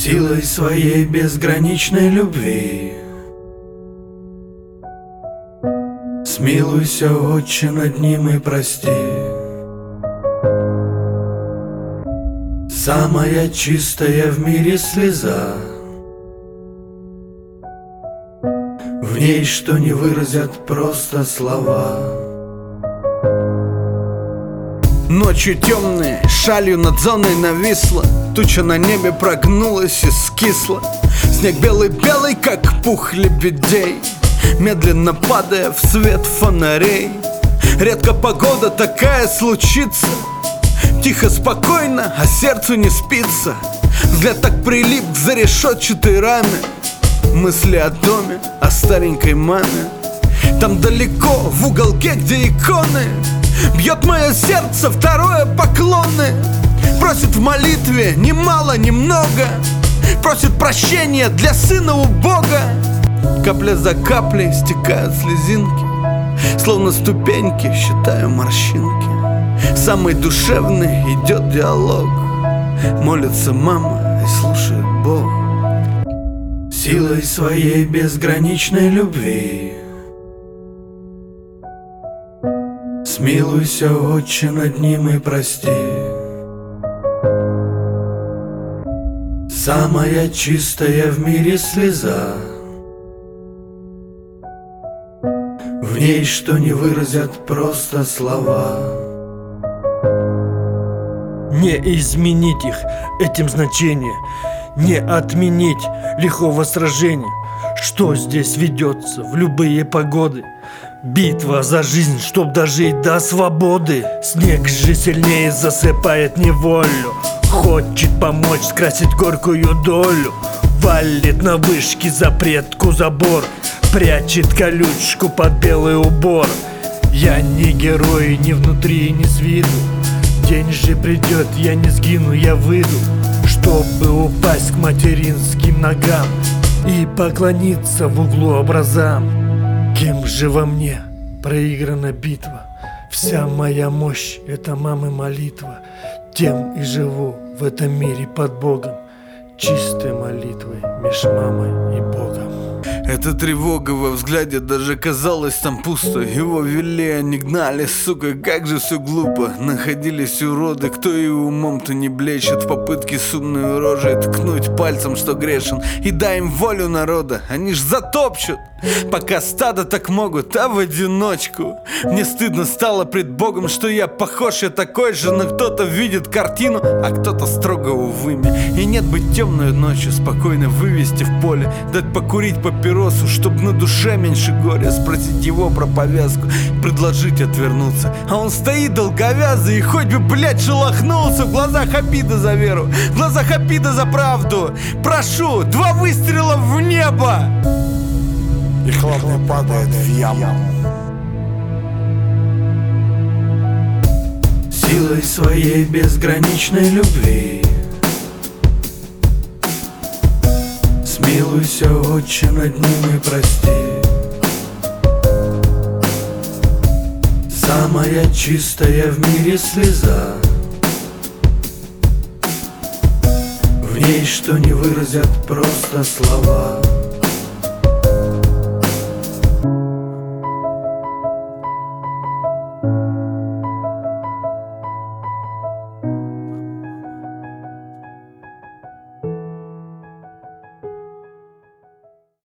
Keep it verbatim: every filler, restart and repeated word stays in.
Силой своей безграничной любви смилуйся, Отче, над ним и прости. Самая чистая в мире слеза, в ней что не выразят просто слова. Ночью темные, шалью над зоной нависла, туча на небе прогнулась и скисла. Снег белый-белый, как пух лебедей, медленно падая в свет фонарей. Редко погода такая случится, тихо, спокойно, а сердцу не спится. Взгляд так прилип к зарешетчатой раме, мысли о доме, о старенькой маме. Там далеко, в уголке, где иконы, бьет мое сердце второе поклоны. Просит в молитве ни мало, ни много, просит прощения для сына у Бога. Капля за каплей стекают слезинки, словно ступеньки, считаю морщинки. Самый душевный идет диалог, молится мама и слушает Бог. Силой своей безграничной любви смилуйся, Отче, над ним и прости. Самая чистая в мире слеза, в ней что не выразят просто слова. Не изменить их, этим значение, не отменить лихого сражения, что здесь ведется в любые погоды. Битва за жизнь, чтоб дожить до свободы. Снег же сильнее засыпает неволю, хочет помочь скрасить горькую долю. Валит на вышке запретку забор, прячет колючку под белый убор. Я не герой ни внутри, ни с виду, день же придет, я не сгину, я выйду, чтобы упасть к материнским ногам и поклониться в углу образам. Кем же во мне проиграна битва? Вся моя мощь — это мамы молитва. Тем и живу в этом мире под Богом, чистой молитвой меж мамой и Богом. Эта тревога во взгляде, даже казалось там пусто. Его вели, они гнали, сука, как же все глупо. Находились уроды, кто и умом-то не блещет, в попытке с умной рожей ткнуть пальцем, что грешен. И дай им волю народа, они ж затопчут, пока стадо так могут, а в одиночку. Мне стыдно стало пред Богом, что я похож, я такой же, но кто-то видит картину, а кто-то строго увы мне. И нет быть темную ночью, спокойно вывести в поле, дать покурить папиросу, чтоб на душе меньше горя, спросить его про повязку, предложить отвернуться. А он стоит долговязый и хоть бы, блядь, шелохнулся. В глазах обида за веру, в глазах обида за правду. Прошу, два выстрела в небо, и хладный падает в яму. Силой своей безграничной любви смилуйся, Отче, над ним и прости. Самая чистая в мире слеза, в ней что не выразят просто слова.